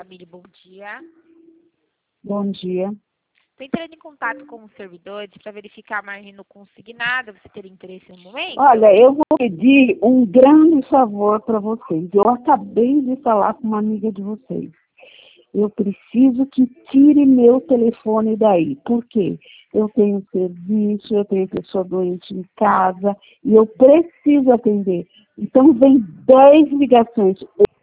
Camille, bom dia. Bom dia. Estou entrando em contato com os servidores para verificar a margem no consignado. Você teria interesse no momento? Olha, eu vou pedir um grande favor para vocês. Eu acabei de falar com uma amiga de vocês. Eu preciso que tire meu telefone daí. Por quê? Eu tenho serviço, eu tenho pessoa doente em casa e eu preciso atender. Então, vem 10 ligações,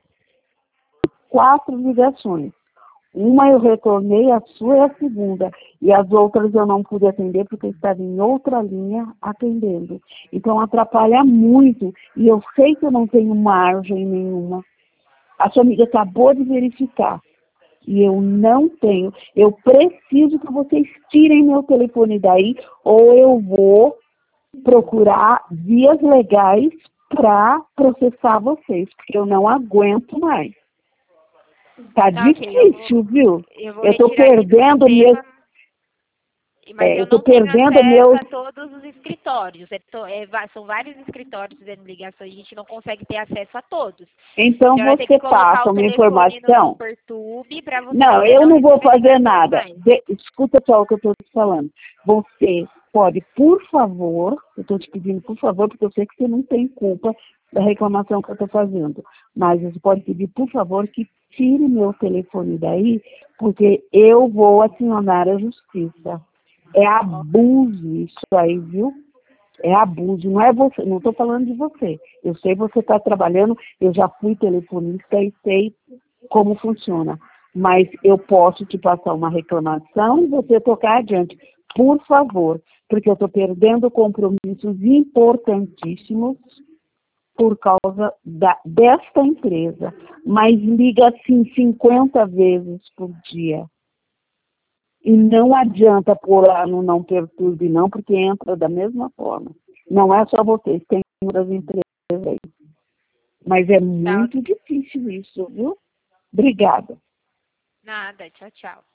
4 ligações. Uma eu retornei, a sua é a segunda. E as outras eu não pude atender porque eu estava em outra linha atendendo. Então atrapalha muito. E eu sei que eu não tenho margem nenhuma. A sua amiga acabou de verificar. E eu não tenho. Eu preciso que vocês tirem meu telefone daí ou eu vou procurar vias legais para processar vocês. Porque eu não aguento mais. Tá difícil, viu? Eu tô perdendo meu... Mas eu tô não tenho perdendo acesso meu... a todos os escritórios. São vários escritórios fazendo ligações e a gente não consegue ter acesso a todos. Então você passa uma informação... Não, eu não vou fazer nada. Escuta só o que eu estou te falando. Você pode, por favor, eu estou te pedindo por favor, porque eu sei que você não tem culpa da reclamação que eu estou fazendo. Mas você pode pedir, por favor, que tire meu telefone daí, porque eu vou acionar a justiça. É abuso isso aí, viu? É abuso, não é você, não estou falando de você. Eu sei que você está trabalhando, eu já fui telefonista e sei como funciona. Mas eu posso te passar uma reclamação e você tocar adiante. Por favor, porque eu estou perdendo compromissos importantíssimos por causa desta empresa. Mas liga assim 50 vezes por dia. E não adianta pôr lá no não perturbe não, porque entra da mesma forma. Não é só vocês, tem outras empresas aí. Mas é muito difícil isso, viu? Obrigada. Nada, tchau, tchau.